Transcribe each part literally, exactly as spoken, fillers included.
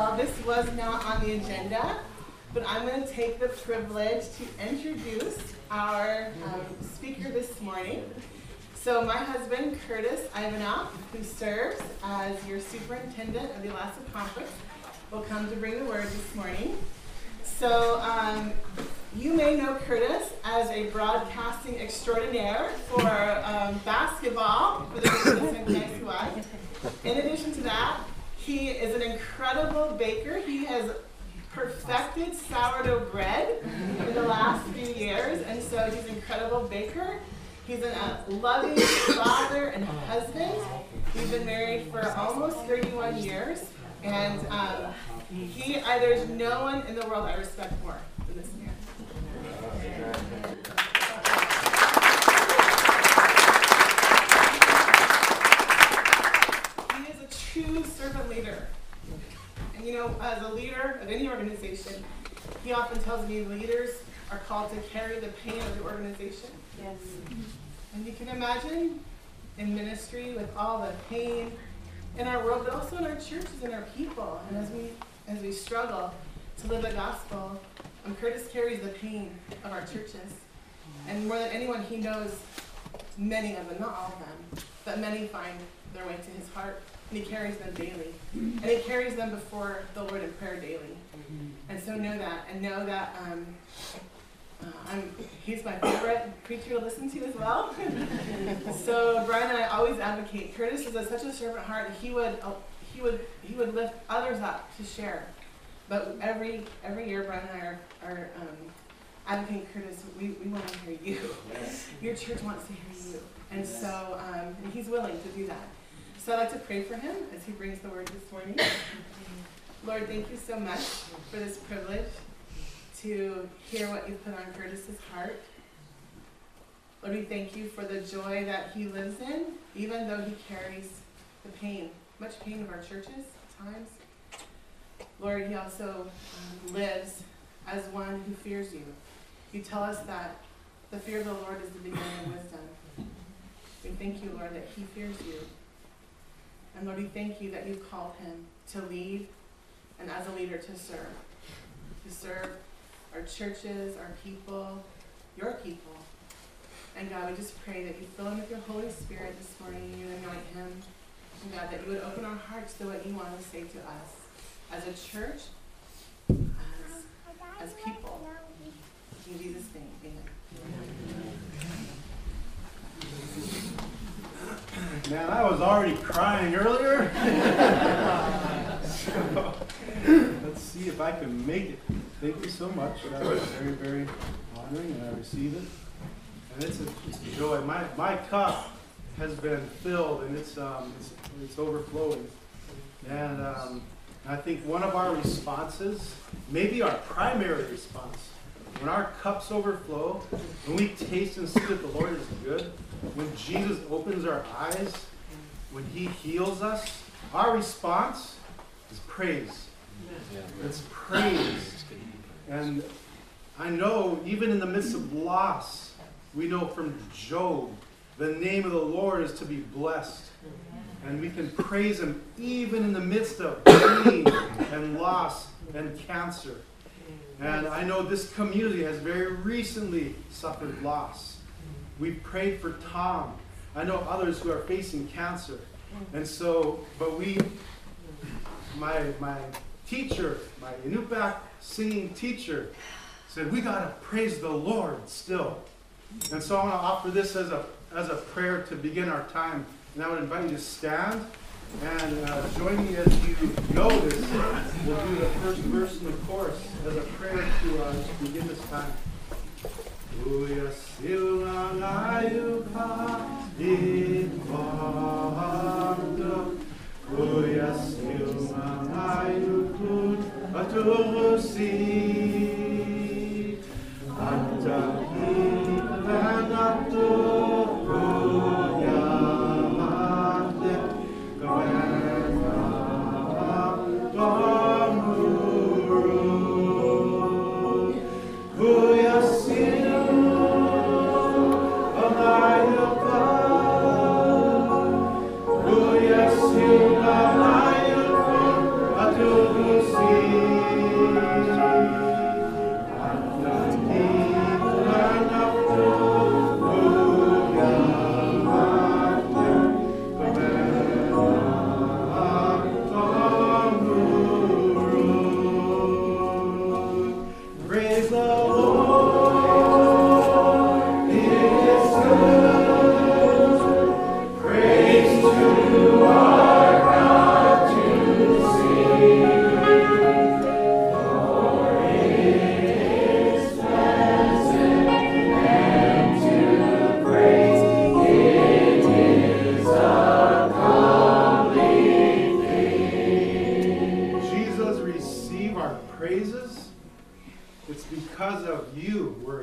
Well, this was not on the agenda, but I'm going to take the privilege to introduce our um, speaker this morning. So my husband, Curtis Ivanoff, who serves as your superintendent of the Alaska Conference, will come to bring the word this morning. So um, you may know Curtis as a broadcasting extraordinaire for um, basketball for the Saint Francois. In addition to that, he is an incredible baker. He has perfected sourdough bread in the last few years, and so he's an incredible baker. He's a loving father and husband. We've been married for almost thirty-one years, and um, he, I, there's no one in the world I respect more than this man. He is a true servant leader. And you know, as a leader of any organization, he often tells me leaders are called to carry the pain of the organization. Yes. And you can imagine in ministry with all the pain in our world, but also in our churches and our people. And as we as we struggle to live the gospel, um, Curtis carries the pain of our churches. And more than anyone, he knows many of them, not all of them, but many find their way to his heart. And he carries them daily. And he carries them before the Lord in prayer daily. And so know that, and know that um, uh, I'm, he's my favorite preacher to listen to as well. So Brian and I always advocate. Curtis is a, such a servant heart. He would uh, he would he would lift others up to share. But every every year, Brian and I are, are um, advocating, Curtis, we, we want to hear you. Your church wants to hear you. And so um, and he's willing to do that. So I'd like to pray for him as he brings the word this morning. Lord, thank you so much for this privilege to hear what you've put on Curtis's heart. Lord, we thank you for the joy that he lives in, even though he carries the pain, much pain of our churches at times. Lord, he also um, lives as one who fears you. You tell us that the fear of the Lord is the beginning of wisdom. We thank you, Lord, that he fears you. And Lord, we thank you that you've called him to lead and as a leader to serve. To serve our churches, our people, your people. And God, we just pray that you fill him with your Holy Spirit this morning and you anoint him. And God, that you would open our hearts to what you want to say to us as a church, as, as people. In Jesus' name, amen. Man, I was already crying earlier. So, let's see if I can make it. Thank you so much. That was very, very honoring, and I receive it. And it's a, it's a joy. My my cup has been filled, and it's um it's, it's overflowing. And um, I think one of our responses, maybe our primary response, when our cups overflow, when we taste and see that the Lord is good, when Jesus opens our eyes, when he heals us, our response is praise. It's praise. And I know even in the midst of loss, we know from Job, the name of the Lord is to be blessed. And we can praise him even in the midst of pain and loss and cancer. And I know this community has very recently suffered loss. We prayed for Tom. I know others who are facing cancer. And so, but we, my my teacher, my Inupiaq singing teacher, said, we got to praise the Lord still. And so I want to offer this as a, as a prayer to begin our time. And I would invite you to stand and uh, join me as you know this. We'll do the first verse in the chorus as a prayer to uh, begin this time. Kuya silang ayu ka itwando, kuya silang ayu kun atusi, anjaki kanatu kuya mate kawena kamuru, kuya silang Kuya sila layo ko at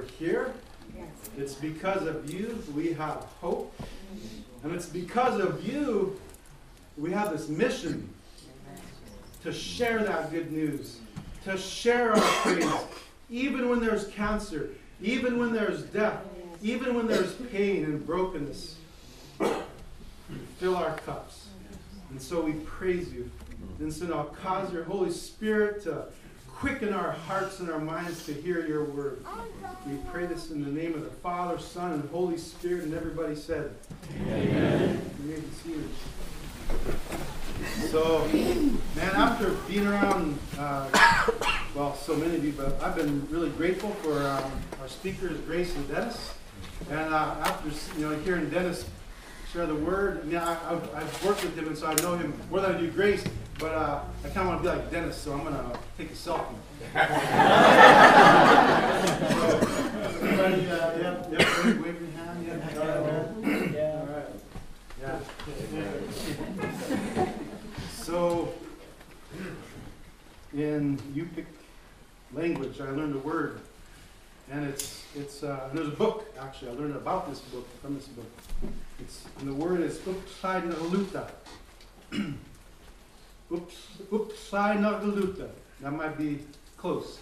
here. It's because of you we have hope. And it's because of you we have this mission to share that good news, to share our praise, even when there's cancer, even when there's death, even when there's pain and brokenness. Fill our cups. And so we praise you. And so now cause your Holy Spirit to quicken our hearts and our minds to hear your word. We pray this in the name of the Father, Son, and Holy Spirit. And everybody said, amen. You may be seated. So, man, after being around, uh, well, so many of you, but I've been really grateful for um, our speakers, Grace and Dennis. And uh, after, you know, hearing Dennis share the word, I mean, I, I've, I've worked with him, and so I know him more than I do Grace. But uh, I kind of want to be like Dennis, so I'm going to take a selfie. So, everybody, uh, yeah, yeah, wave your hand. Yeah, yeah. Yeah. All right. Yeah. So, in Yupik language, I learned a word, and it's it's uh, there's a book actually. I learned about this book from this book. It's and the word is Upsainaluta. Oops, Upsainaluta. That might be close,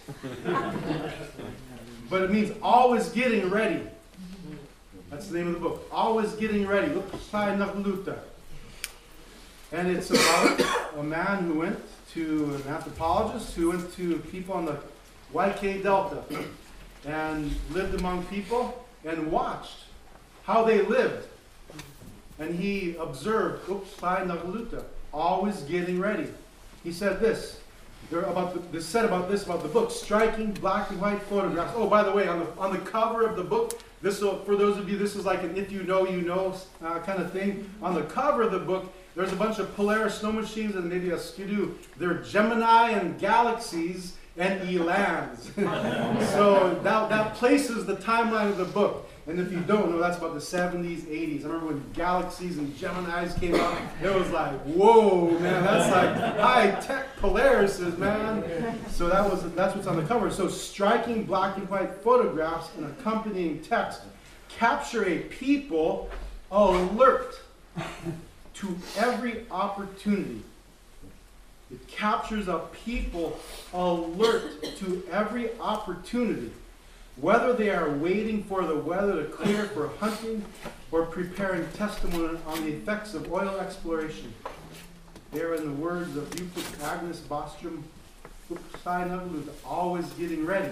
but it means always getting ready. That's the name of the book. Always getting ready. Upsainaluta. And it's about a man who went to an anthropologist who went to people on the Y K Delta and lived among people and watched how they lived. And he observed, Upsainaluta, always getting ready. He said this. There about the, this said about this about the book, striking black and white photographs. Oh, by the way, on the on the cover of the book, this will, for those of you, this is like an if you know you know uh, kind of thing. On the cover of the book, there's a bunch of Polaris snow machines and maybe a Skidoo. They're Gemini and Galaxies and Elans. So that that places the timeline of the book. And if you don't know, that's about the seventies, eighties. I remember when Galaxies and Geminis came out. It was like, whoa, man, that's like high-tech Polarises, man. So that was that's what's on the cover. So striking black and white photographs and accompanying text capture a people alert to every opportunity. It captures a people alert to every opportunity. Whether they are waiting for the weather to clear for hunting or preparing testimony on the effects of oil exploration. There in the words of Euclid Agnes Bostrom, always getting ready.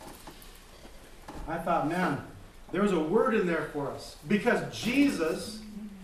I thought, man, there was a word in there for us. Because Jesus,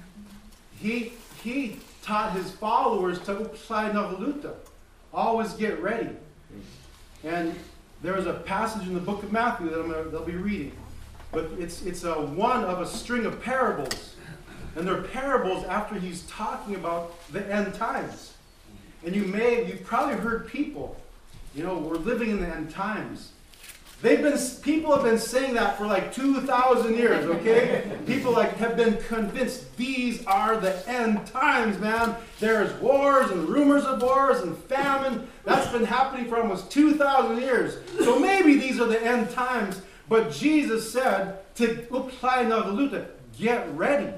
he, he taught his followers to upsainaluta, always get ready. And there is a passage in the book of Matthew that I'm gonna, they'll be reading. But it's, it's a one of a string of parables. And they're parables after he's talking about the end times. And you may, you've probably heard people, you know, we're living in the end times. They've been, people have been saying that for like two thousand years, okay? People like have been convinced these are the end times, man. There's wars and rumors of wars and famine. That's been happening for almost two thousand years. So maybe these are the end times. But Jesus said to upsainaluta, get ready.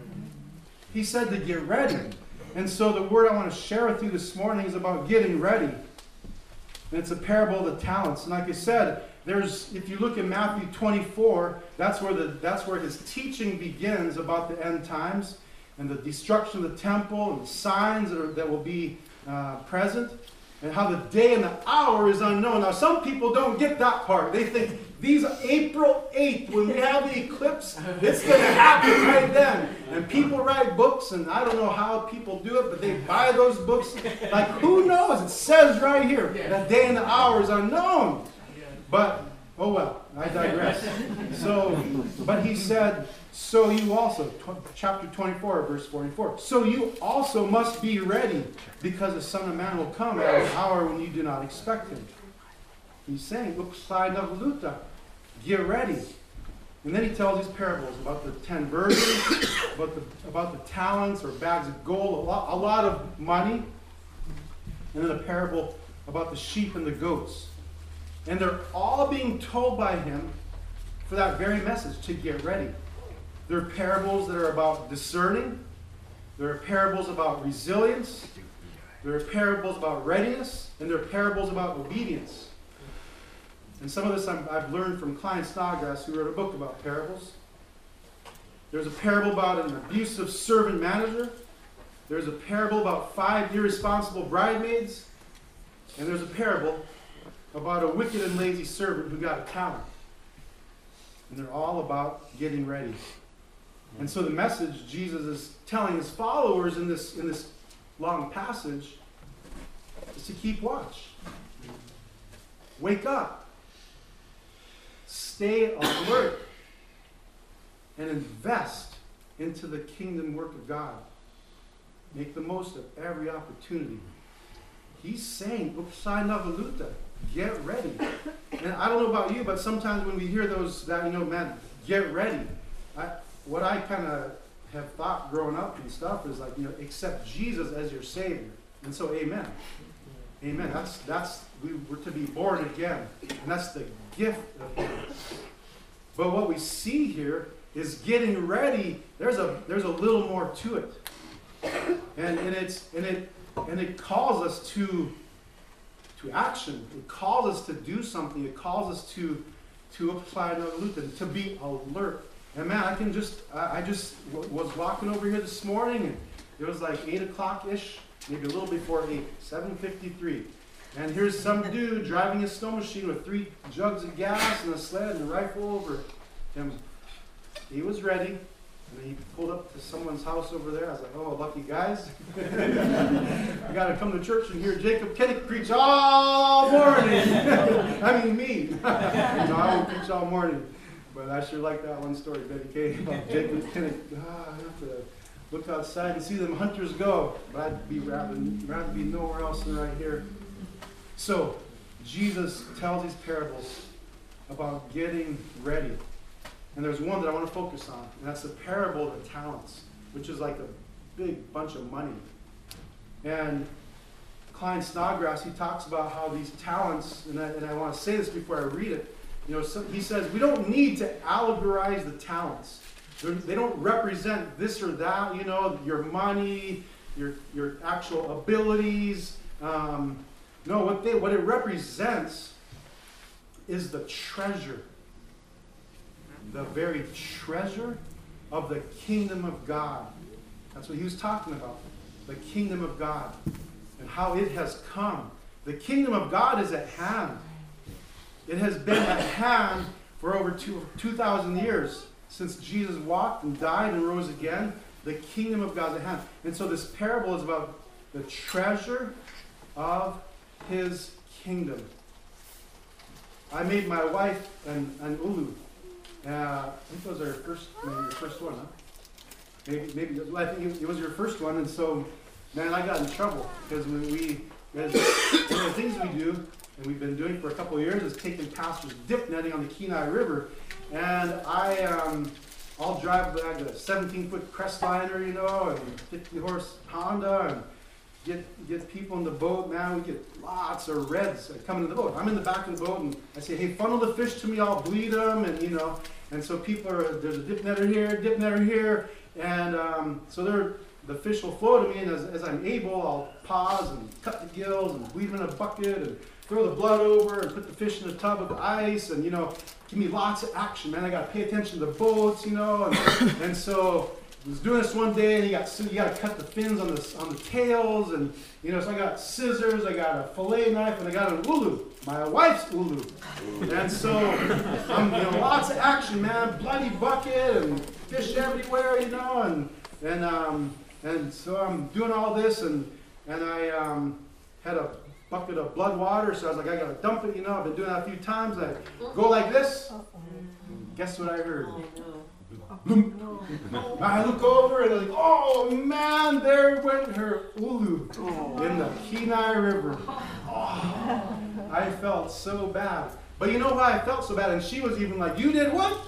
He said to get ready. And so the word I want to share with you this morning is about getting ready. And it's a parable of the talents. And like I said, there's, if you look in Matthew twenty-four, that's where the that's where his teaching begins about the end times and the destruction of the temple and the signs that, are, that will be uh, present, and how the day and the hour is unknown. Now, some people don't get that part. They think these April eighth, when we have the eclipse, it's going to happen right then. And people write books, and I don't know how people do it, but they buy those books. Like, who knows? It says right here, the day and the hour is unknown. But, oh well, I digress. So, but he said, so you also, chapter twenty-four, verse forty-four, so you also must be ready, because the Son of Man will come at an hour when you do not expect him. He's saying, upsainaluta, get ready. And then he tells these parables about the ten virgins, about the, about the talents or bags of gold, a lot, a lot of money, and then a parable about the sheep and the goats. And they're all being told by him for that very message, to get ready. There are parables that are about discerning. There are parables about resilience. There are parables about readiness. And there are parables about obedience. And some of this I'm, I've learned from Klein Snodgrass, who wrote a book about parables. There's a parable about an abusive servant manager. There's a parable about five irresponsible bridesmaids. And there's a parable about a wicked and lazy servant who got a talent. And they're all about getting ready. And so the message Jesus is telling his followers in this, in this long passage is to keep watch. Wake up. Stay alert. And invest into the kingdom work of God. Make the most of every opportunity. He's saying, Upsai Navaluta, get ready. And I don't know about you, but sometimes when we hear those, that, you know, man, get ready. I, what I kind of have thought growing up and stuff is like, you know, accept Jesus as your Savior. And so, amen. Amen. That's, that's, we were to be born again. And that's the gift of Him. But what we see here is getting ready. There's a, there's a little more to it. And, and, it's, and, it, and it calls us to, to action. It calls us to do something. It calls us to, to apply another loop, to be alert. And man, I can just, I, I just w- was walking over here this morning, and it was like eight o'clock-ish, maybe a little before eight, seven fifty-three. And here's some dude driving a snow machine with three jugs of gas and a sled and a rifle over him. He was ready. And he pulled up to someone's house over there. I was like, oh, lucky guys. I got to come to church and hear Jacob Kennick preach all morning. I mean, me. You know, I won't preach all morning. But I sure like that one story, Betty Kay, about Jacob Kennick. Ah, I have to look outside and see them hunters go. But I'd be rather, rather be nowhere else than right here. So, Jesus tells these parables about getting ready. And there's one that I want to focus on, and that's the parable of the talents, which is like a big bunch of money. And Klein Snodgrass, he talks about how these talents, and I, and I want to say this before I read it, you know, so he says we don't need to allegorize the talents. They're, they don't represent this or that, you know, your money, your your actual abilities. Um, no, what they what it represents is the treasure. The very treasure of the kingdom of God. That's what he was talking about. The kingdom of God. And how it has come. The kingdom of God is at hand. It has been at hand for over two, 2,000 years. Since Jesus walked and died and rose again. The kingdom of God is at hand. And so this parable is about the treasure of his kingdom. I made my wife an, an ulu. Uh, I think it was our first, maybe your first one, huh? Maybe, maybe I think it was your first one, and so, man, I got in trouble because we, we as one of the things we do, and we've been doing for a couple of years, is taking pastors dip netting on the Kenai River, and I, um, I'll drive like a seventeen-foot Crestliner, you know, and fifty horse Honda, and get get people in the boat. Man, we get lots of reds coming in the boat. I'm in the back of the boat, and I say, hey, funnel the fish to me, I'll bleed them, and you know. And so people are, there's a dip netter here, dip netter here, and um, so they're, the fish will flow to me, and as, as I'm able, I'll pause and cut the gills and bleed them in a bucket and throw the blood over and put the fish in a tub of ice, and you know, give me lots of action, man. I got to pay attention to the boats, you know, and, and so I was doing this one day, and you got you got to cut the fins on the on the tails, and you know, so I got scissors, I got a fillet knife, and I got an ulu, my wife's ulu, and so I'm you know lots of action, man, bloody bucket and fish everywhere, you know, and and um and so I'm doing all this, and and I um had a bucket of blood water, so I was like, I gotta dump it, you know. I've been doing that a few times. I go like this. Guess what I heard? I look over and I'm like, oh man, there went her ulu in the Kenai River. Oh, I felt so bad. But you know why I felt so bad? And she was even like, you did what?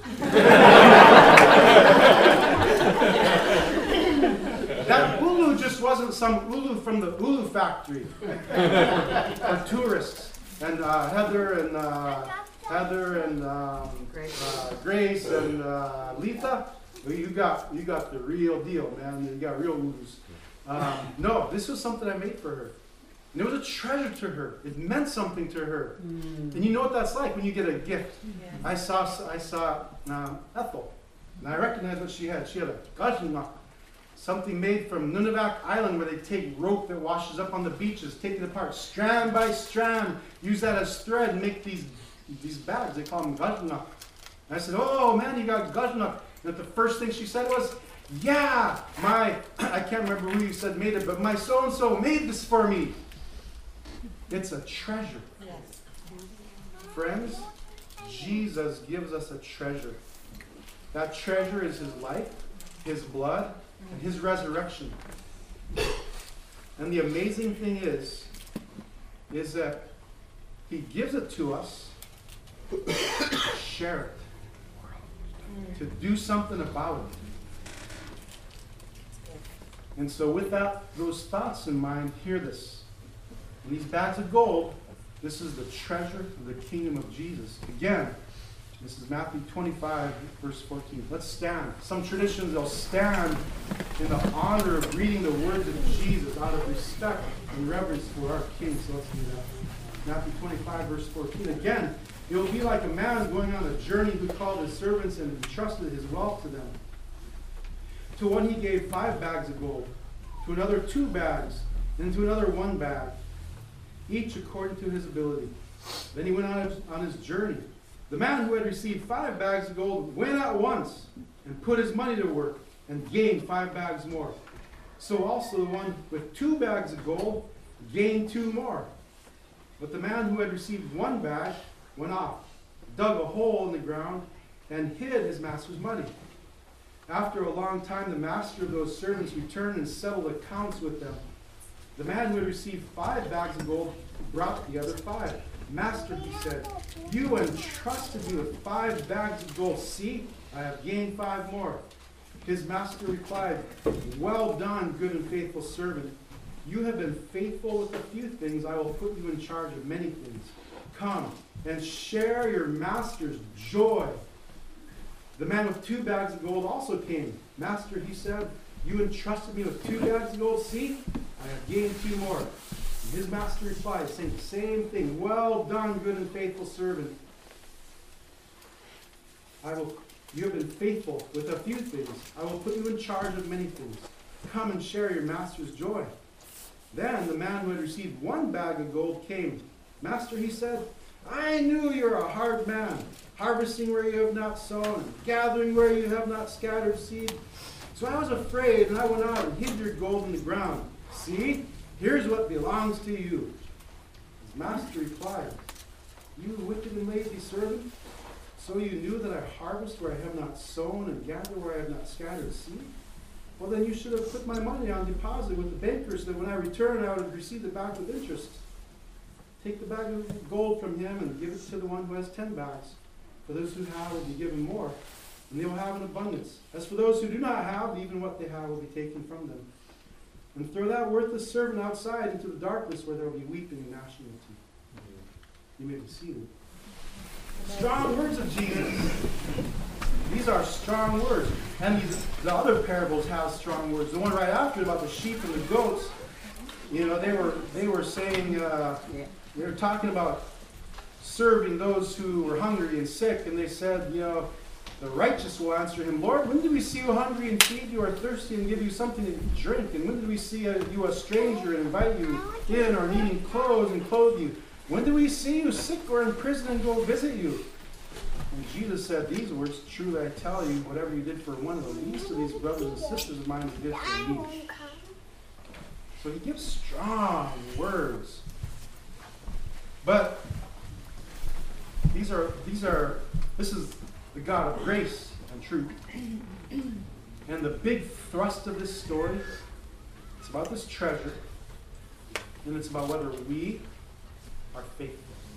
That ulu just wasn't some ulu from the ulu factory for tourists. And uh, Heather and uh, Heather and um, Grace. Uh, Grace and uh, Letha, well, you got you got the real deal, man. You got real moves. Um, no, this was something I made for her. And it was a treasure to her. It meant something to her. Mm. And you know what that's like when you get a gift. Yeah. I saw I saw um, Ethel, and I recognized what she had. She had a gajna, something made from Nunavak Island, where they take rope that washes up on the beaches, take it apart, strand by strand, use that as thread, and make these these bags. They call them gajna. And I said, "Oh man, you got gajna." And the first thing she said was, "Yeah, my I can't remember who you said made it, but my so and so made this for me." It's a treasure. Yes. Friends, Jesus gives us a treasure. That treasure is his life, his blood, and his resurrection. And the amazing thing is, is that he gives it to us to share it, to do something about it. And so with that, those thoughts in mind, hear this. In these bags of gold, this is the treasure of the kingdom of Jesus. Again, this is Matthew twenty-five, verse fourteen. Let's stand. Some traditions, they'll stand in the honor of reading the words of Jesus out of respect and reverence for our King. So let's do that. Matthew twenty-five, verse fourteen. Again, it will be like a man going on a journey who called his servants and entrusted his wealth to them. To one he gave five bags of gold, to another two bags, and to another one bag, each according to his ability. Then he went on his, on his journey. The man who had received five bags of gold went at once and put his money to work and gained five bags more. So also the one with two bags of gold gained two more. But the man who had received one bag went off, dug a hole in the ground, and hid his master's money. After a long time, the master of those servants returned and settled accounts with them. The man who had received five bags of gold brought the other five. Master, he said, you entrusted me with five bags of gold. See, I have gained five more. His master replied, well done, good and faithful servant. You have been faithful with a few things. I will put you in charge of many things. Come and share your master's joy. The man with two bags of gold also came. Master, he said, you entrusted me with two bags of gold. See, I have gained two more. And his master replied, saying the same thing. Well done, good and faithful servant. I will. You have been faithful with a few things. I will put you in charge of many things. Come and share your master's joy. Then the man who had received one bag of gold came. Master, he said, I knew you're a hard man, harvesting where you have not sown, gathering where you have not scattered seed. So I was afraid, and I went out and hid your gold in the ground. See, here's what belongs to you. His master replied, you wicked and lazy servant, so you knew that I harvest where I have not sown and gather where I have not scattered seed? Well, then you should have put my money on deposit with the bankers, so that when I return, I would receive it back with interest. Take the bag of gold from him and give it to the one who has ten bags. For those who have will be given more, and they will have an abundance. As for those who do not have, even what they have will be taken from them. And throw that worthless servant outside into the darkness where there will be weeping and gnashing of teeth. You may be seated. Strong words of Jesus. These are strong words. And these, the other parables have strong words. The one right after about the sheep and the goats, you know, they were they were saying, uh, they were talking about serving those who were hungry and sick, and they said, you know, the righteous will answer him, Lord, when did we see you hungry and feed you, or thirsty and give you something to drink? And when did we see you a stranger and invite you in, or needing clothes and clothe you? When did we see you sick or in prison and go visit you? And Jesus said these words, truly I tell you, whatever you did for one of the least of these brothers and sisters of mine, you did for me. So he gives strong words. But these are, these are, this is the God of grace and truth. And the big thrust of this story, it's about this treasure, and it's about whether we are faithful.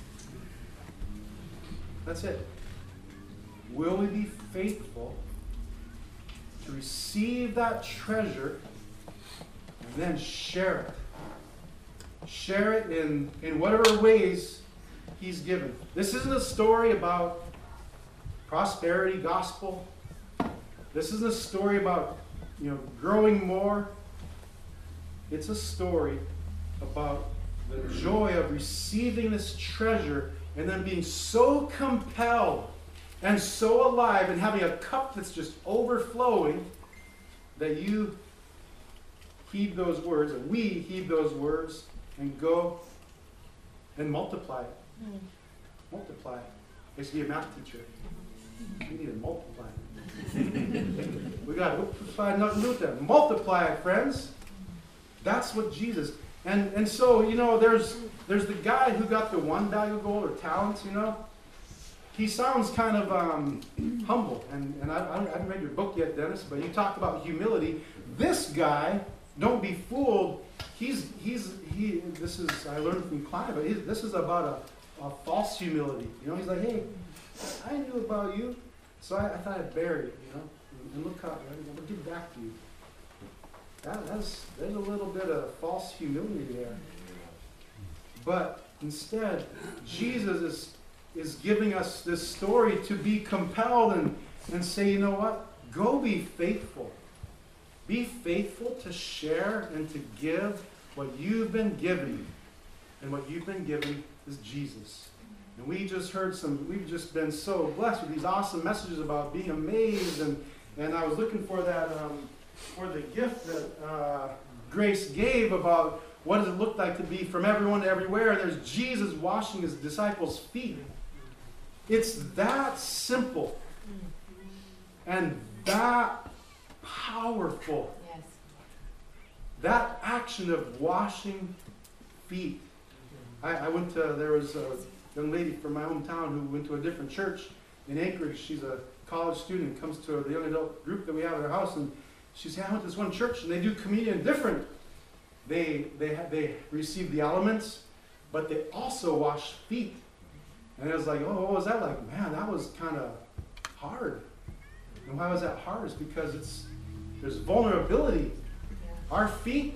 That's it. Will we be faithful to receive that treasure and then share it? Share it in, in whatever ways he's given. This isn't a story about prosperity gospel. This isn't a story about, you know, growing more. It's a story about the joy of receiving this treasure and then being so compelled and so alive and having a cup that's just overflowing that you heed those words, and we heed those words and go and multiply it. Mm. Multiply it. I used to be a math teacher. We need to multiply it. We got to find nothing to do with that. Multiply it, friends. That's what Jesus. And and so, you know, there's there's the guy who got the one bag of gold or talents, you know. He sounds kind of um, humble. And, and I, I haven't read your book yet, Dennis, but you talk about humility. This guy, don't be fooled. He's, he's, he, this is, I learned from Klein, but he's, this is about a, a false humility. You know, he's like, hey, I knew about you, so I, I thought I'd bury it, you know. And, and look how, I'm going to give back to you. That, that's, there's a little bit of false humility there. But instead, Jesus is is giving us this story to be compelled and, and say, you know what? Go be faithful. Be faithful to share and to give what you've been given. And what you've been given is Jesus. And we just heard some, we've just been so blessed with these awesome messages about being amazed. And, and I was looking for that, um, for the gift that uh, Grace gave about what does it look like to be from everyone to everywhere. And there's Jesus washing his disciples' feet. It's that simple and that powerful. Yes. That action of washing feet. I, I went to, there was a young lady from my hometown who went to a different church in Anchorage. She's a college student, comes to the young adult group that we have at our house, and she said, I went to this one church and they do communion different. They, they, they receive the elements, but they also wash feet. And I was like, oh, what was that like? Man, that was kind of hard. And why was that hard? It's because it's there's vulnerability. Yeah. Our feet,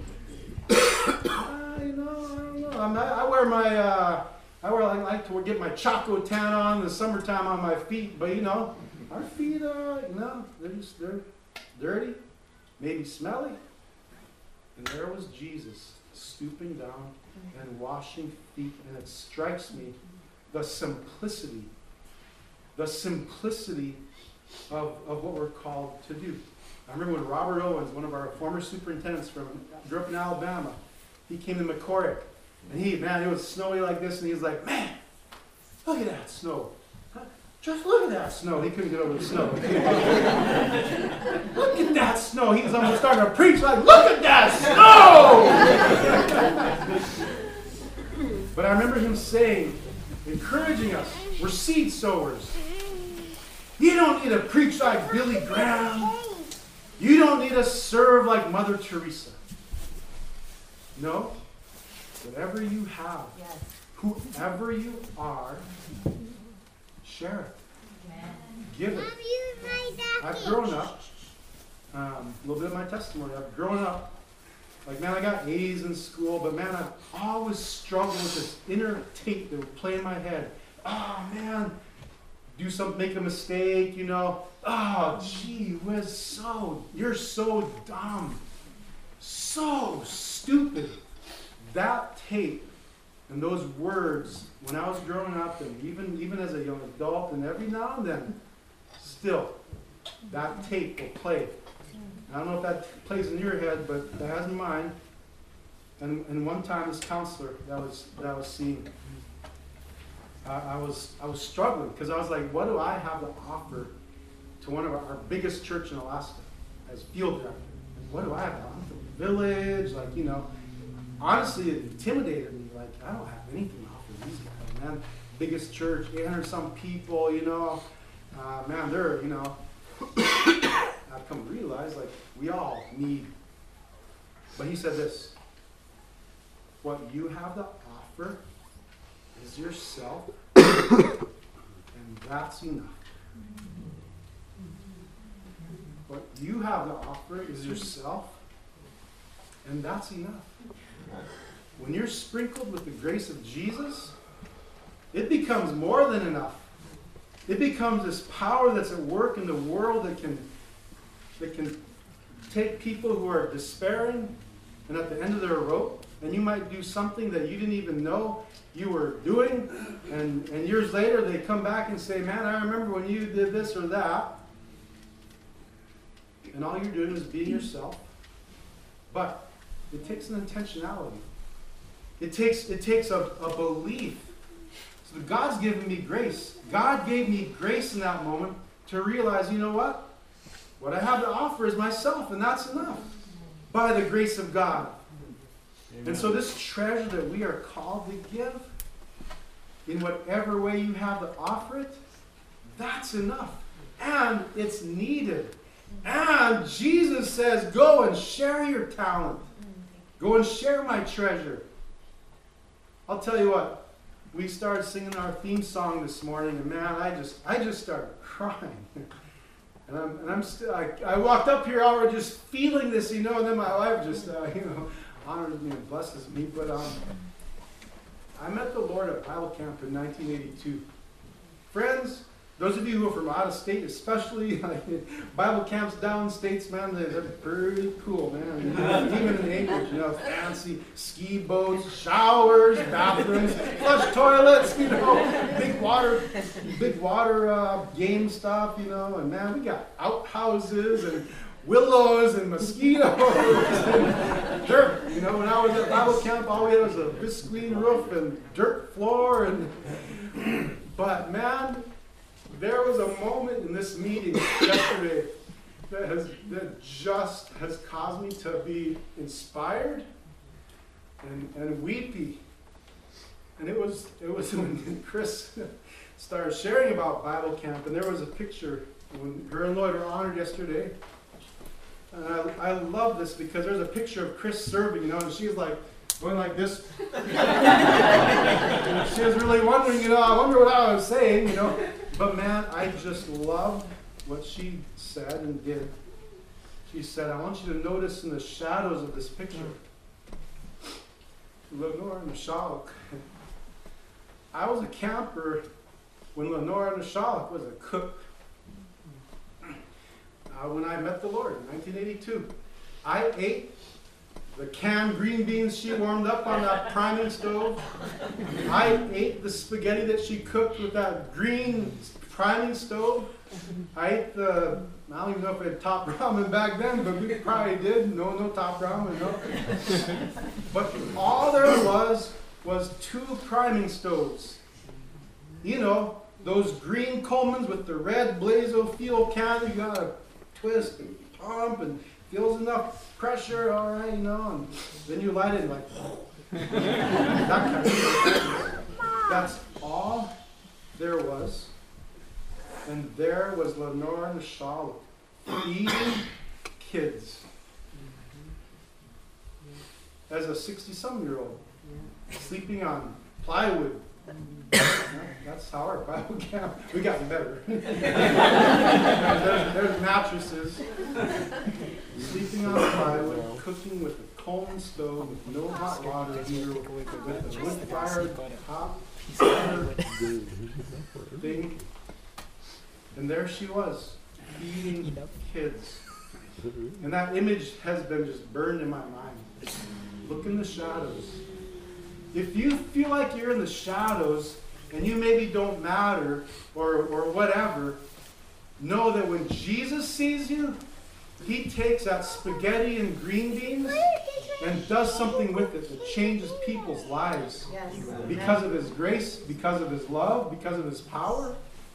I know, I don't know. I'm not, I wear my, uh, I wear, I like to get my Choco tan on in the summertime on my feet, but you know, our feet, uh, you know, they're just, they're dirty, maybe smelly. And there was Jesus stooping down and washing feet, and it strikes me the simplicity, the simplicity of, of what we're called to do. I remember when Robert Owens, one of our former superintendents from, grew up in Alabama, he came to McCorrick, and he, man, it was snowy like this, and he was like, man, look at that snow. Just look at that snow. He couldn't get over the snow. Look at that snow. He was almost starting to preach like, look at that snow! But I remember him saying, encouraging us, we're seed sowers. You don't need to preach like Billy Graham. You don't need to serve like Mother Teresa. No. Whatever you have, yes. Whoever you are, share it. Amen. Give it. I've grown up, um, a little bit of my testimony, I've grown up, like, man, I got A's in school, but man, I've always struggled with this inner tape that would play in my head. Oh, man, do something, make a mistake, you know. Oh, gee whiz, so, you're so dumb. So stupid. That tape and those words, when I was growing up, and even, even as a young adult, and every now and then, still, that tape will play. I don't know if that plays in your head, but that has in mine. And, and one time, this counselor that was that I was seeing, I, I was I was struggling because I was like, what do I have to offer to one of our, our biggest church in Alaska as field director? And what do I have to offer? The village, like, you know, honestly, it intimidated me. Like, I don't have anything to offer these guys, man. Biggest church, eight hundred some people, you know. Uh, man, they're, you know. I've come to realize, like, we all need. But he said this, what you have to offer is yourself, and that's enough. What you have to offer is yourself, and that's enough. When you're sprinkled with the grace of Jesus, it becomes more than enough. It becomes this power that's at work in the world that can, that can take people who are despairing and at the end of their rope, and you might do something that you didn't even know you were doing, and, and years later they come back and say, man, I remember when you did this or that, and all you're doing is being yourself. But it takes an intentionality. It takes, it takes a, a belief. So God's given me grace. God gave me grace in that moment to realize, you know what? What I have to offer is myself, and that's enough. By the grace of God. Amen. And so this treasure that we are called to give, in whatever way you have to offer it, that's enough. And it's needed. And Jesus says, go and share your talent. Go and share my treasure. I'll tell you what, we started singing our theme song this morning, and man, I just I just started crying. And I'm, and I'm still, I, I walked up here already just feeling this, you know, and then my wife just, uh, you know, honors me and blesses me. But um, I met the Lord at Bible camp in nineteen eighty-two. Friends, those of you who are from out of state, especially like, Bible camps downstates, man, they're, they're pretty cool, man. Even in Anchorage, you know, fancy ski boats, showers, bathrooms, flush toilets, you know, big water, big water uh, game stuff, you know, and man, we got outhouses and willows and mosquitoes and dirt. You know, when I was at Bible camp, all we had was a visqueen roof and dirt floor, and but man, there was a moment in this meeting yesterday that has that just has caused me to be inspired and, and weepy. And it was it was when Chris started sharing about Bible camp, and there was a picture when her and Lloyd were honored yesterday. And I, I love this because there's a picture of Chris serving, you know, and she's like going like this. And she was really wondering, you know, I wonder what I was saying, you know. But man, I just love what she said and did. She said, I want you to notice in the shadows of this picture, Lenore and Nashalik. I was a camper when Lenore and Nashalik was a cook. Uh, when I met the Lord in nineteen eighty-two, I ate the canned green beans she warmed up on that priming stove. I ate the spaghetti that she cooked with that green priming stove. I ate the, I don't even know if we had top ramen back then, but we probably did. No, no top ramen, no. But all there was was two priming stoves. You know, those green Colemans with the red Blazo fuel can, you gotta twist and pump and feels enough pressure, all right, you know, and then you light it and like, that kind of stuff. That's all there was. And there was Lenore and Nashalik feeding kids as a sixty-some-year-old sleeping on plywood. That's how our Bible camp, we got better. there's, there's mattresses, sleeping on plywood, cooking with a Coleman stove, with no hot water heater, with a wood-fired top thing. And there she was, feeding kids. And that image has been just burned in my mind. Look in the shadows. If you feel like you're in the shadows and you maybe don't matter or, or whatever, know that when Jesus sees you, he takes that spaghetti and green beans and does something with it that changes people's lives. Yes. Because of his grace, because of his love, because of his power.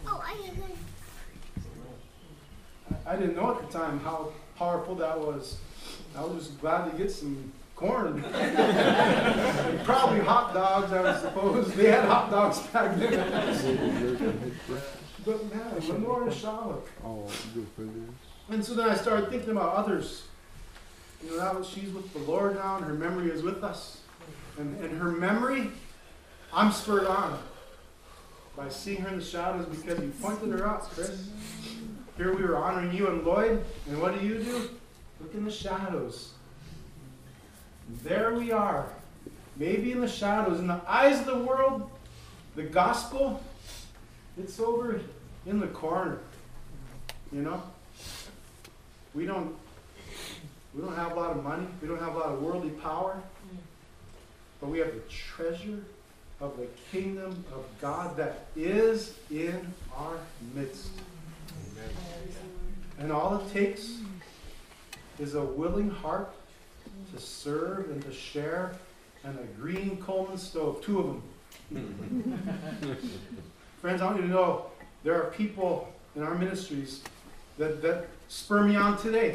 I didn't know at the time how powerful that was. I was just glad to get some corn. And probably hot dogs, I would suppose. They had hot dogs back then. But man, Lenore and Nashalik. Oh, good for this. And so then I started thinking about others. You know, that was, she's with the Lord now, and her memory is with us. And, and her memory, I'm spurred on by seeing her in the shadows because you pointed her out, Chris. Here we were honoring you and Lloyd, and what do you do? Look in the shadows. There we are. Maybe in the shadows. In the eyes of the world, The gospel, it's over in the corner. You know? We don't we don't have a lot of money. We don't have a lot of worldly power. But we have the treasure of the kingdom of God that is in our midst. Amen. And all it takes is a willing heart to serve and to share, and a green Coleman stove, two of them. Friends, I want you to know there are people in our ministries that, that spur me on today.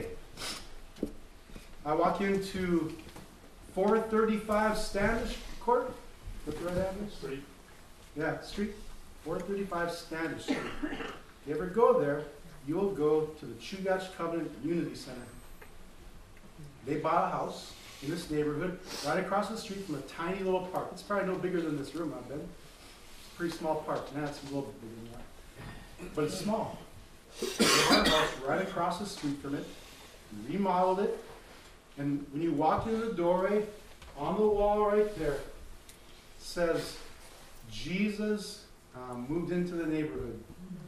I walk into four thirty-five Standish Court. What's the right address? Street. Yeah, street. four thirty-five Standish Street. If you ever go there, you'll go to the Chugach Covenant Unity Center. They bought a house in this neighborhood right across the street from a tiny little park. It's probably no bigger than this room, I bet. It's a pretty small park. Nah, it's a little bit bigger than that. But it's small. They bought a house right across the street from it, remodeled it, and when you walk into the doorway, on the wall right there, it says, Jesus um, moved into the neighborhood.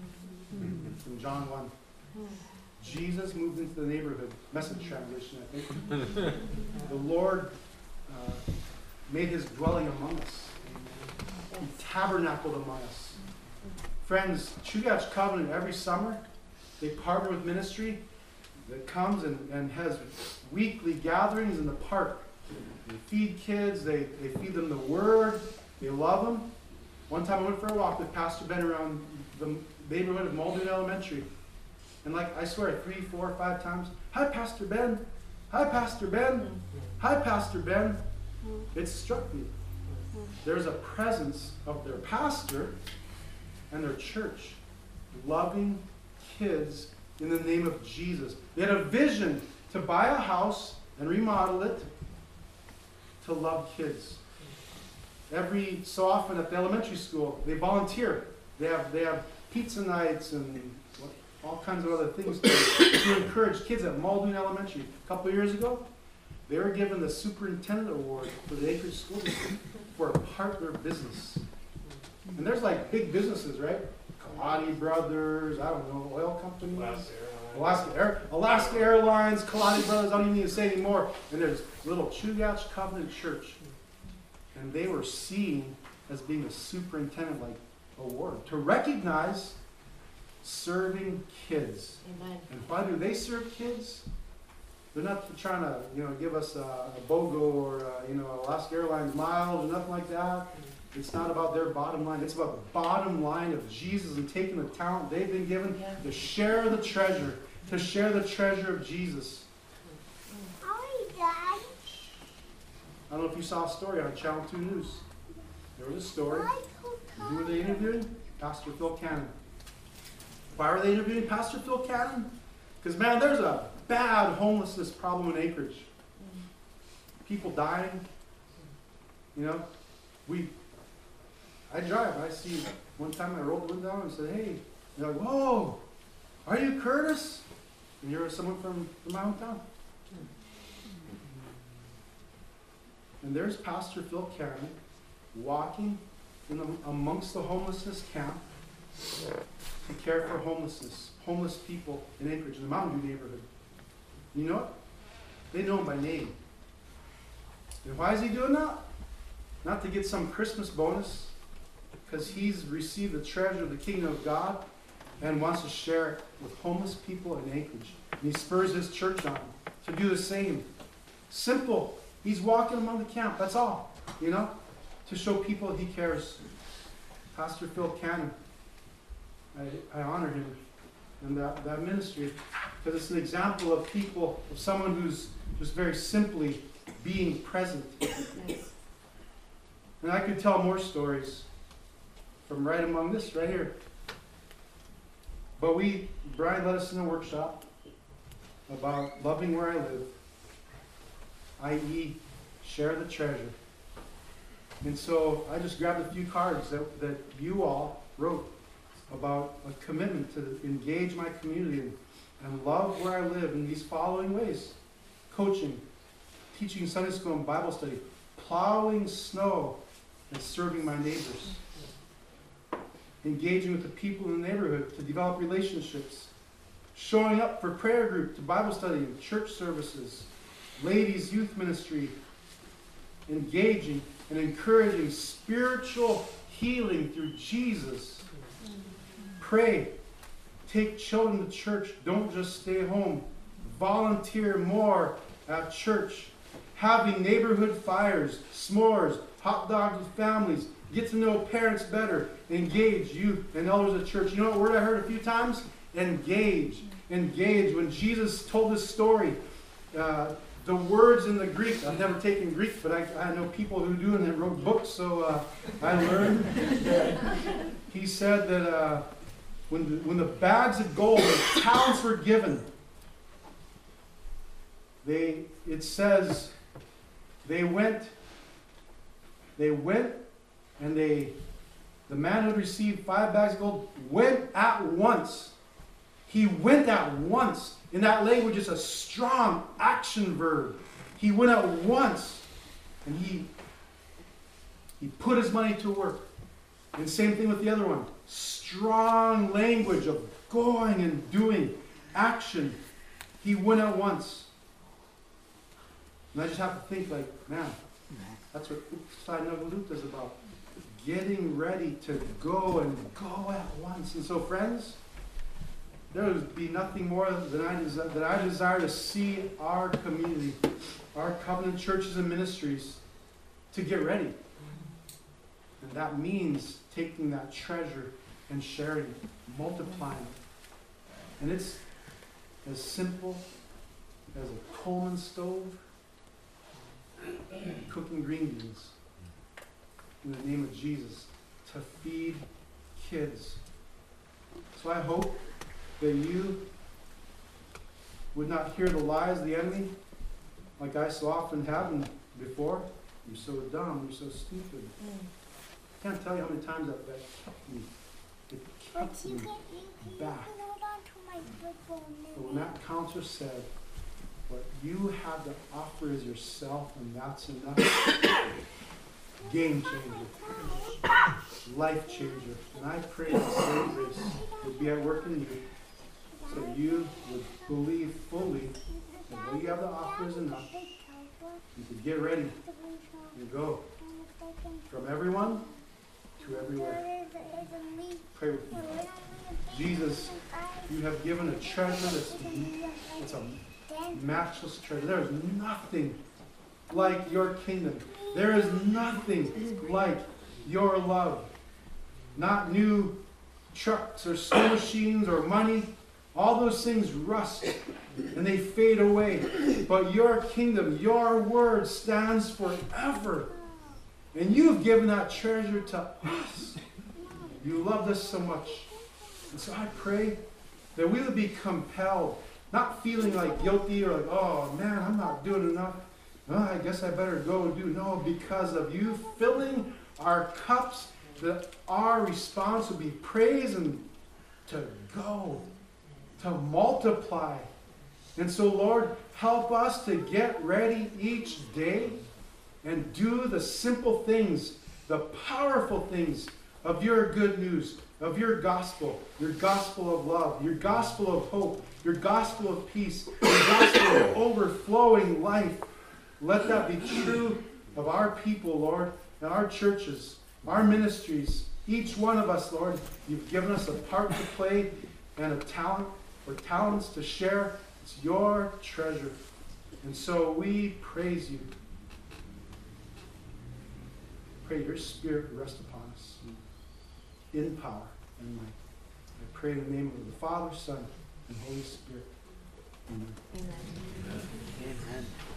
From John one. Jesus moved into the neighborhood. Message translation, I think. The Lord uh, made his dwelling among us. He tabernacled among us. Friends, Chugach Covenant, every summer, they partner with ministry that comes and, and has weekly gatherings in the park. They feed kids, they, they feed them the word, they love them. One time I went for a walk with Pastor Ben around the neighborhood of Muldoon Elementary. And like, I swear, three, four, five times, hi, Pastor Ben. Hi, Pastor Ben. Hi, Pastor Ben. It struck me. There's a presence of their pastor and their church loving kids in the name of Jesus. They had a vision to buy a house and remodel it to love kids. Every so often at the elementary school, they volunteer. They have, they have pizza nights and all kinds of other things to, to encourage kids at Muldoon Elementary. A couple of years ago, they were given the Superintendent Award for the Acreage School District for a partner business. And there's like big businesses, right? Kaladi Brothers, I don't know, oil companies. Alaska Airlines. Alaska, Air, Alaska Airlines, Kaladi Brothers, I don't even need to say anymore. And there's little Chugach Covenant Church. And they were seen as being a superintendent-like award to recognize serving kids. Amen. And why do they serve kids? They're not trying to, you know, give us a, a BOGO or a, you know, Alaska Airlines miles or nothing like that. It's not about their bottom line. It's about the bottom line of Jesus and taking the talent they've been given Yeah. to share the treasure, to share the treasure of Jesus. Hi, Dad. I don't know if you saw a story on Channel two News. There was a story. Who were they interviewing? Pastor Phil Cannon. Why were they interviewing Pastor Phil Cannon? Because, man, there's a bad homelessness problem in Acreage. People dying. You know, we, I drive, I see, one time I rolled the window down and said, hey, they're like, whoa, are you Curtis? And you're someone from, from my hometown. And there's Pastor Phil Cannon walking in the, amongst the homelessness camp to care for homelessness, homeless people in Anchorage, in the Mountain View neighborhood. You know what? They know him by name. And why is he doing that? Not to get some Christmas bonus, because he's received the treasure of the kingdom of God and wants to share it with homeless people in Anchorage. And he spurs his church on to do the same. Simple. He's walking among the camp. That's all. You know? To show people he cares. Pastor Phil Cannon. I, I honor him and that, that ministry because it's an example of people, of someone who's just very simply being present. Yes. And I could tell more stories from right among this, right here. But we, Brian led us in a workshop about loving where I live, that is share the treasure. And so I just grabbed a few cards that, that you all wrote about a commitment to engage my community and, and love where I live in these following ways. Coaching, teaching Sunday school and Bible study, plowing snow, and serving my neighbors. engaging with the people in the neighborhood to develop relationships, showing up for prayer group, to Bible study and church services, ladies' youth ministry, engaging and encouraging spiritual healing through Jesus. Pray. Take children to church. Don't just stay home. Volunteer more at church. Having neighborhood fires, s'mores, hot dogs with families. Get to know parents better. Engage youth and elders at church. You know what word I heard a few times? Engage. Engage. When Jesus told this story, uh, the words in the Greek, I've never taken Greek, but I, I know people who do and they wrote books, so uh, I learned that he said that uh, when, the, when the bags of gold, the talents were given, they, it says, they went, they went, and they, the man who received five bags of gold went at once. He went at once. In that language, it's a strong action verb. He went at once, and he, he put his money to work. And same thing with the other one. Strong language of going and doing, action. He went at once. And I just have to think like, man, that's what Side Nagaluta is about. Getting ready to go and go at once. And so, friends, there would be nothing more than I desire, that I desire to see our community, our covenant churches and ministries, to get ready. And that means taking that treasure and sharing it, multiplying it. And it's as simple as a Coleman stove cooking green beans in the name of Jesus to feed kids. So I hope that you would not hear the lies of the enemy like I so often have before. You're so dumb, you're so stupid. I can't tell you how many times that, that kept me. It kept But you me can, you can back. hold on to my football. But when that counselor said, what you have to offer is yourself, and that's enough. Game changer. Life changer. And I pray that the same grace would be at work in you, so you would believe fully that what you have to offer is enough. You could get ready and go from everyone to everywhere. Pray with me. Jesus, you have given a treasure that's it's a matchless treasure. There is nothing like your kingdom. There is nothing like your love. Not new trucks or snow machines or money. All those things rust and they fade away. But your kingdom, your word stands forever. And you've given that treasure to us. You loved us so much. And so I pray that we would be compelled, not feeling like guilty or like, oh man, I'm not doing enough. Oh, I guess I better go and do. No, because of you filling our cups, that our response would be praise and to go, to multiply. And so, Lord, help us to get ready each day and do the simple things, the powerful things of your good news, of your gospel, your gospel of love, your gospel of hope, your gospel of peace, your gospel of overflowing life. Let that be true of our people, Lord, and our churches, our ministries. Each one of us, Lord, you've given us a part to play and a talent or talents to share. It's your treasure. And so we praise you. Pray your spirit rest upon us in power and might. I pray in the name of the Father, Son, and Holy Spirit. Amen. Amen. Amen.